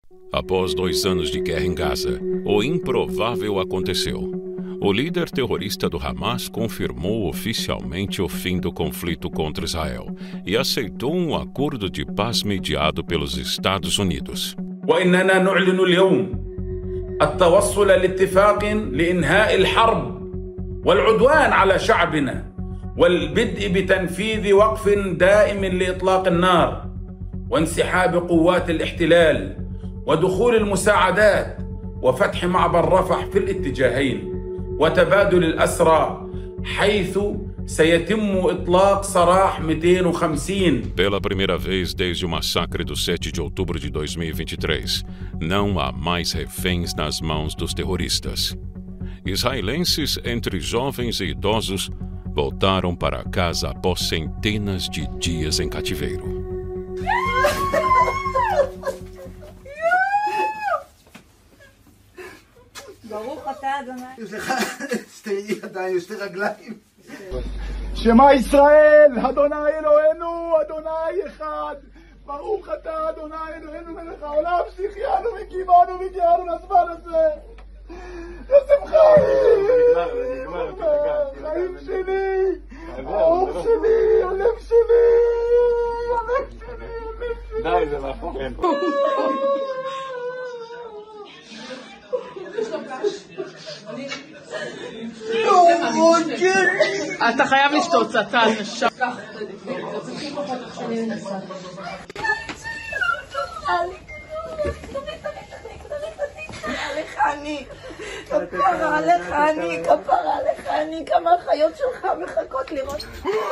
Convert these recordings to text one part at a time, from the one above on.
Após 2 anos de guerra em Gaza, o improvável aconteceu. O líder terrorista do Hamas confirmou oficialmente o fim do conflito contra Israel e aceitou um acordo de paz mediado pelos Estados Unidos. وإننا نعلن اليوم التوصل لاتفاق لإنهاء الحرب والعدوان على شعبنا والبدء بتنفيذ وقف دائم لإطلاق النار وانسحاب قوات الاحتلال ودخول المساعدات وفتح معبر رفح في الاتجاهين وتبادل الأسرى حيث سيتم إطلاق سراح 250. Pela primeira vez desde o massacre do 7 de outubro de 2023, não há mais reféns nas mãos dos terroristas. Israelenses, entre jovens e idosos, voltaram para casa após centenas de dias em cativeiro. ברוך אתה אדוני. יש לך שתי ידיים, שתי רגליים. שמע ישראל, אדוני אלוהינו, אדוני אחד. ברוך אתה אדוני אלוהינו מלך העולם שהחיינו וקיימנו והגיענו לזמן הזה. לשמחה. חיים שלי, האור שלי, הלב שלי, הלב שלי, הלב שלי. די, זה נכון. אתה חייב לשתות, אתה נשם. כפרה עליך אני, כמה החיות שלך מחכות לראות.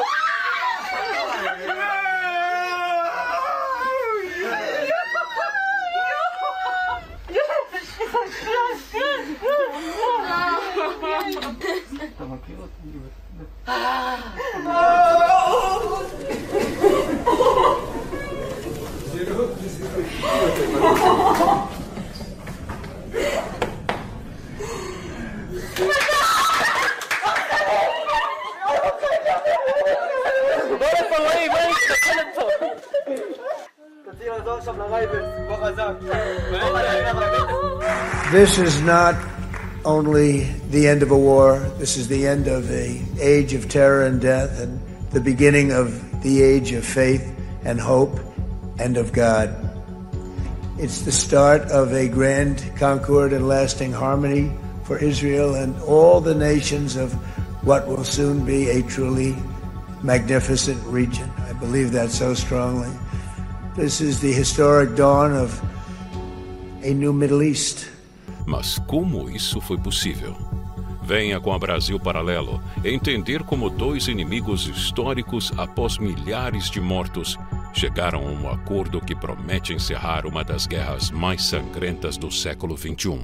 This is not only the end of a war, this is the end of the age of terror and death and the beginning of the age of faith and hope and of God. It's the start of a grand concord and lasting harmony for Israel and all the nations of what will soon be a truly magnificent region. I believe that so strongly. This is the historic dawn of a new Middle East. Mas como isso foi possível? Venha com a Brasil Paralelo entender como 2 inimigos históricos, após milhares de mortos, chegaram a um acordo que promete encerrar uma das guerras mais sangrentas do século XXI.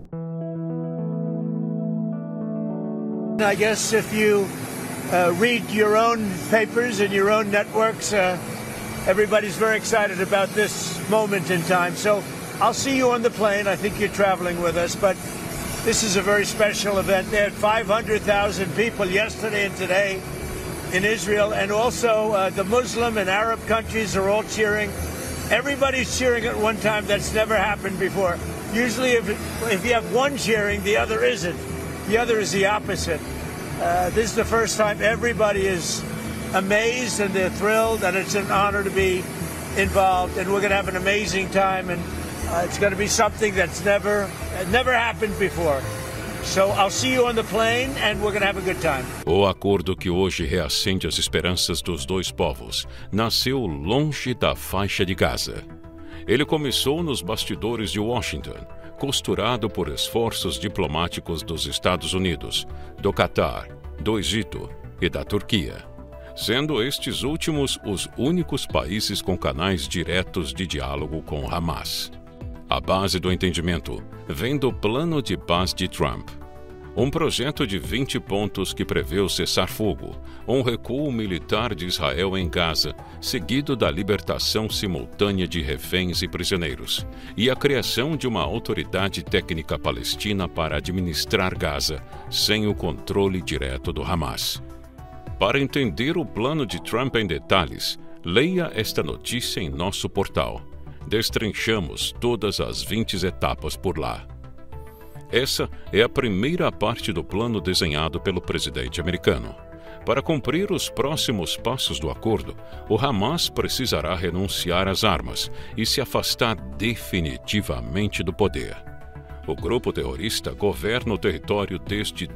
I guess if you read your own papers and your own networks, everybody's very excited about this moment in time. So I'll see you on the plane. I think you're traveling with us, but this is a very special event. They had 500,000 people yesterday and today in Israel, and also the Muslim and Arab countries are all cheering. Everybody's cheering at one time. That's never happened before. Usually if you have one cheering, the other isn't. The other is the opposite. This is the first time everybody is amazed and they're thrilled, and it's an honor to be involved, and we're going to have an amazing time, and it's going to be something that's never happened before. So I'll see you on the plane and we're going to have a good time. O acordo que hoje reacende as esperanças dos 2 povos nasceu longe da faixa de Gaza. Ele começou nos bastidores de Washington, costurado por esforços diplomáticos dos Estados Unidos, do Catar, do Egito e da Turquia, sendo estes últimos os únicos países com canais diretos de diálogo com Hamas. A base do entendimento vem do Plano de Paz de Trump, um projeto de 20 pontos que prevê o cessar-fogo, um recuo militar de Israel em Gaza, seguido da libertação simultânea de reféns e prisioneiros, e a criação de uma autoridade técnica palestina para administrar Gaza, sem o controle direto do Hamas. Para entender o plano de Trump em detalhes, leia esta notícia em nosso portal. Destrinchamos todas as 20 etapas por lá. Essa é a primeira parte do plano desenhado pelo presidente americano. Para cumprir os próximos passos do acordo, o Hamas precisará renunciar às armas e se afastar definitivamente do poder. O grupo terrorista governa o território desde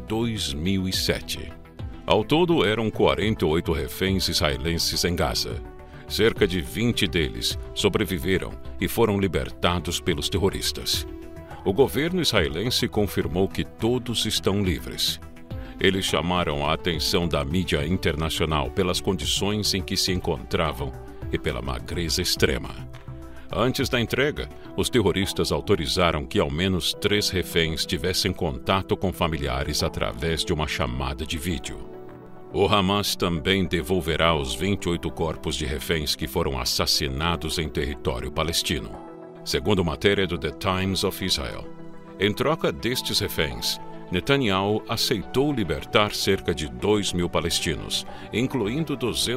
2007. Ao todo, eram 48 reféns israelenses em Gaza. Cerca de 20 deles sobreviveram e foram libertados pelos terroristas. O governo israelense confirmou que todos estão livres. Eles chamaram a atenção da mídia internacional pelas condições em que se encontravam e pela magreza extrema. Antes da entrega, os terroristas autorizaram que ao menos 3 reféns tivessem contato com familiares através de uma chamada de vídeo. O Hamas também devolverá os 28 corpos de reféns que foram assassinados em território palestino. Segundo matéria do The Times of Israel, em troca destes reféns, Netanyahu aceitou libertar cerca de 2.000 palestinos, incluindo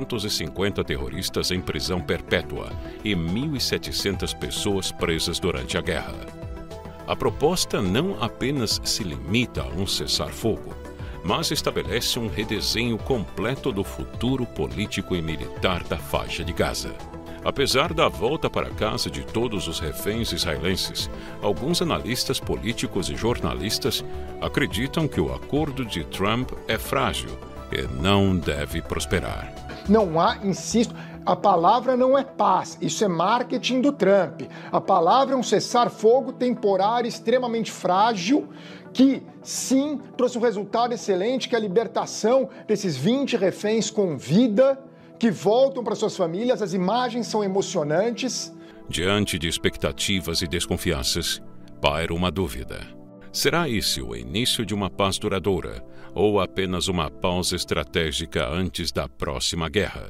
250 terroristas em prisão perpétua e 1.700 pessoas presas durante a guerra. A proposta não apenas se limita a um cessar-fogo, mas estabelece um redesenho completo do futuro político e militar da faixa de Gaza. Apesar da volta para casa de todos os reféns israelenses, alguns analistas políticos e jornalistas acreditam que o acordo de Trump é frágil e não deve prosperar. Não há, insisto, a palavra não é paz, isso é marketing do Trump. A palavra é um cessar-fogo temporário extremamente frágil que, sim, trouxe um resultado excelente, que é a libertação desses 20 reféns com vida, que voltam para suas famílias. As imagens são emocionantes. Diante de expectativas e desconfianças, paira uma dúvida. Será esse o início de uma paz duradoura ou apenas uma pausa estratégica antes da próxima guerra?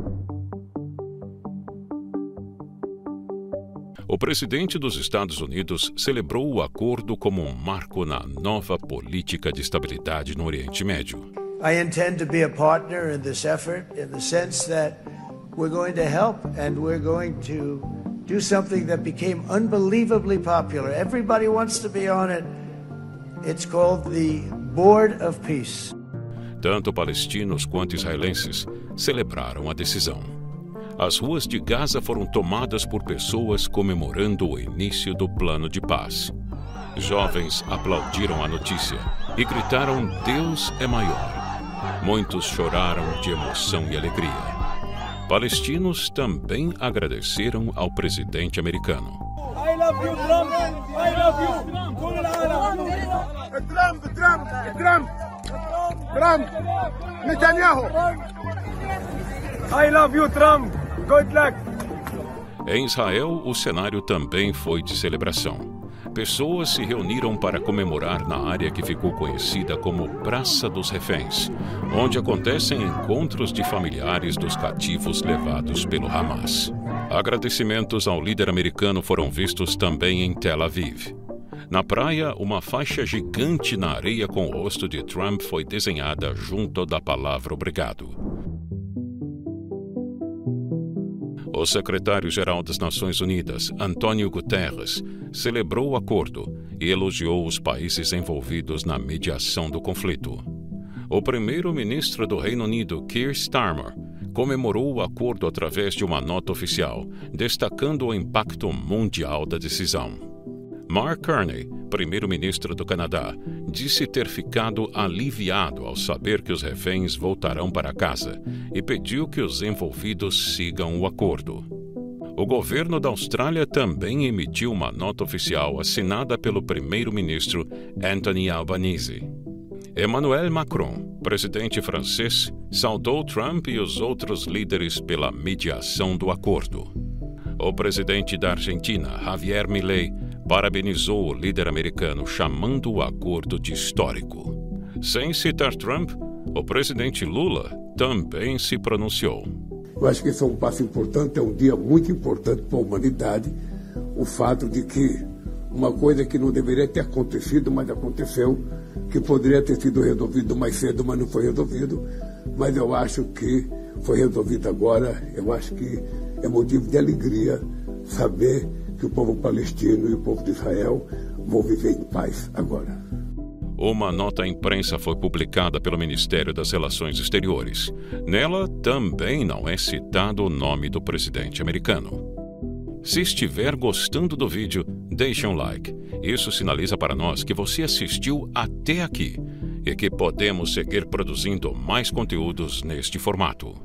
O presidente dos Estados Unidos celebrou o acordo como um marco na nova política de estabilidade no Oriente Médio. I intend to be a partner in this effort in the sense that we're going to help and we're going to do something that became unbelievably popular. Everybody wants to be on it. It's called the Board of Peace. Tanto palestinos quanto israelenses celebraram a decisão. As ruas de Gaza foram tomadas por pessoas comemorando o início do plano de paz. Jovens aplaudiram a notícia e gritaram: "Deus é maior". Muitos choraram de emoção e alegria. Palestinos também agradeceram ao presidente americano. I love you, Trump! I love you! Trump! Netanyahu! I love you, Trump! Good luck! Em Israel, o cenário também foi de celebração. Pessoas se reuniram para comemorar na área que ficou conhecida como Praça dos Reféns, onde acontecem encontros de familiares dos cativos levados pelo Hamas. Agradecimentos ao líder americano foram vistos também em Tel Aviv. Na praia, uma faixa gigante na areia com o rosto de Trump foi desenhada junto da palavra obrigado. O secretário-geral das Nações Unidas, Antônio Guterres, celebrou o acordo e elogiou os países envolvidos na mediação do conflito. O primeiro-ministro do Reino Unido, Keir Starmer, comemorou o acordo através de uma nota oficial, destacando o impacto mundial da decisão. Mark Carney, primeiro-ministro do Canadá, disse ter ficado aliviado ao saber que os reféns voltarão para casa e pediu que os envolvidos sigam o acordo. O governo da Austrália também emitiu uma nota oficial assinada pelo primeiro-ministro Anthony Albanese. Emmanuel Macron, presidente francês, saudou Trump e os outros líderes pela mediação do acordo. O presidente da Argentina, Javier Milei, parabenizou o líder americano, chamando o acordo de histórico. Sem citar Trump, o presidente Lula também se pronunciou. Eu acho que esse é um passo importante, é um dia muito importante para a humanidade, o fato de que uma coisa que não deveria ter acontecido, mas aconteceu, que poderia ter sido resolvido mais cedo, mas não foi resolvido, mas eu acho que foi resolvido agora, eu acho que é motivo de alegria saber que o povo palestino e o povo de Israel vão viver em paz agora. Uma nota à imprensa foi publicada pelo Ministério das Relações Exteriores. Nela também não é citado o nome do presidente americano. Se estiver gostando do vídeo, deixe um like. Isso sinaliza para nós que você assistiu até aqui e que podemos seguir produzindo mais conteúdos neste formato.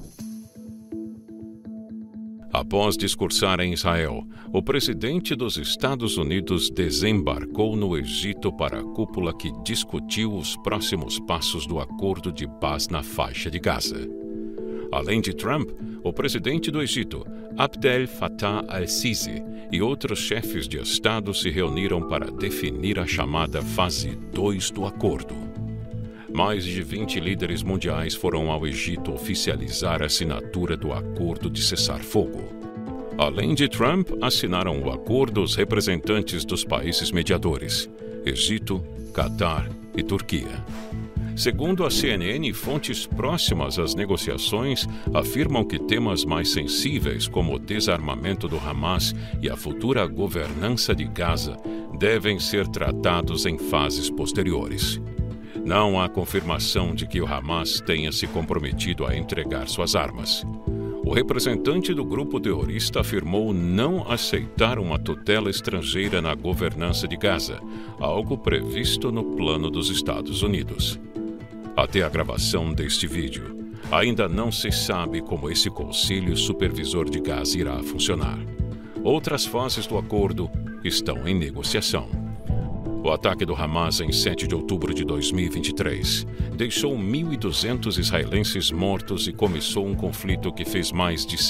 Após discursar em Israel, o presidente dos Estados Unidos desembarcou no Egito para a cúpula que discutiu os próximos passos do acordo de paz na faixa de Gaza. Além de Trump, o presidente do Egito, Abdel Fattah al-Sisi, e outros chefes de Estado se reuniram para definir a chamada fase 2 do acordo. Mais de 20 líderes mundiais foram ao Egito oficializar a assinatura do acordo de cessar-fogo. Além de Trump, assinaram o acordo os representantes dos países mediadores, Egito, Catar e Turquia. Segundo a CNN, fontes próximas às negociações afirmam que temas mais sensíveis, como o desarmamento do Hamas e a futura governança de Gaza, devem ser tratados em fases posteriores. Não há confirmação de que o Hamas tenha se comprometido a entregar suas armas. O representante do grupo terrorista afirmou não aceitar uma tutela estrangeira na governança de Gaza, algo previsto no plano dos Estados Unidos. Até a gravação deste vídeo, ainda não se sabe como esse Conselho Supervisor de Gaza irá funcionar. Outras fases do acordo estão em negociação. O ataque do Hamas em 7 de outubro de 2023 deixou 1.200 israelenses mortos e começou um conflito que fez mais de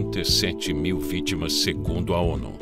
67 mil vítimas, segundo a ONU.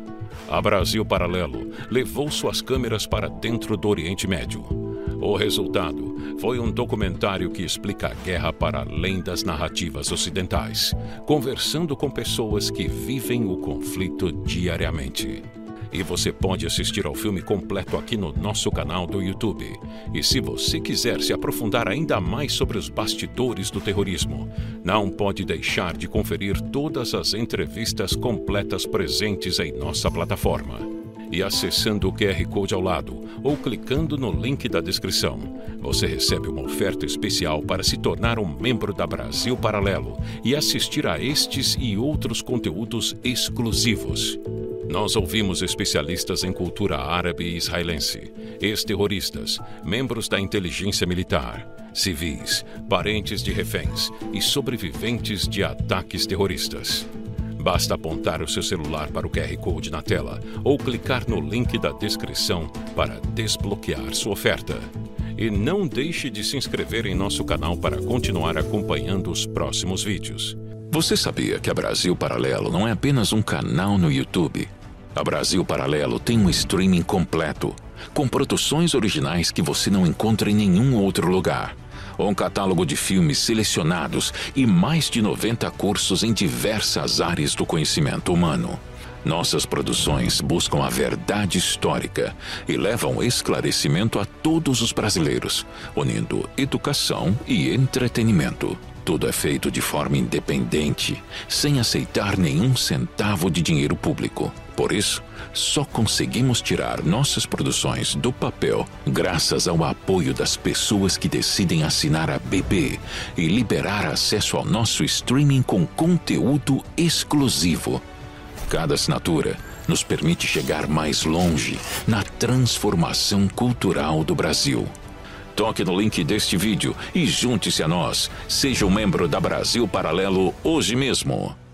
A Brasil Paralelo levou suas câmeras para dentro do Oriente Médio. O resultado foi um documentário que explica a guerra para além das narrativas ocidentais, conversando com pessoas que vivem o conflito diariamente. E você pode assistir ao filme completo aqui no nosso canal do YouTube. E se você quiser se aprofundar ainda mais sobre os bastidores do terrorismo, não pode deixar de conferir todas as entrevistas completas presentes em nossa plataforma. E acessando o QR Code ao lado ou clicando no link da descrição, você recebe uma oferta especial para se tornar um membro da Brasil Paralelo e assistir a estes e outros conteúdos exclusivos. Nós ouvimos especialistas em cultura árabe e israelense, ex-terroristas, membros da inteligência militar, civis, parentes de reféns e sobreviventes de ataques terroristas. Basta apontar o seu celular para o QR Code na tela ou clicar no link da descrição para desbloquear sua oferta. E não deixe de se inscrever em nosso canal para continuar acompanhando os próximos vídeos. Você sabia que a Brasil Paralelo não é apenas um canal no YouTube? A Brasil Paralelo tem um streaming completo, com produções originais que você não encontra em nenhum outro lugar. Um catálogo de filmes selecionados e mais de 90 cursos em diversas áreas do conhecimento humano. Nossas produções buscam a verdade histórica e levam esclarecimento a todos os brasileiros, unindo educação e entretenimento. Tudo é feito de forma independente, sem aceitar nenhum centavo de dinheiro público. Por isso, só conseguimos tirar nossas produções do papel graças ao apoio das pessoas que decidem assinar a BB e liberar acesso ao nosso streaming com conteúdo exclusivo. Cada assinatura nos permite chegar mais longe na transformação cultural do Brasil. Toque no link deste vídeo e junte-se a nós. Seja um membro da Brasil Paralelo hoje mesmo.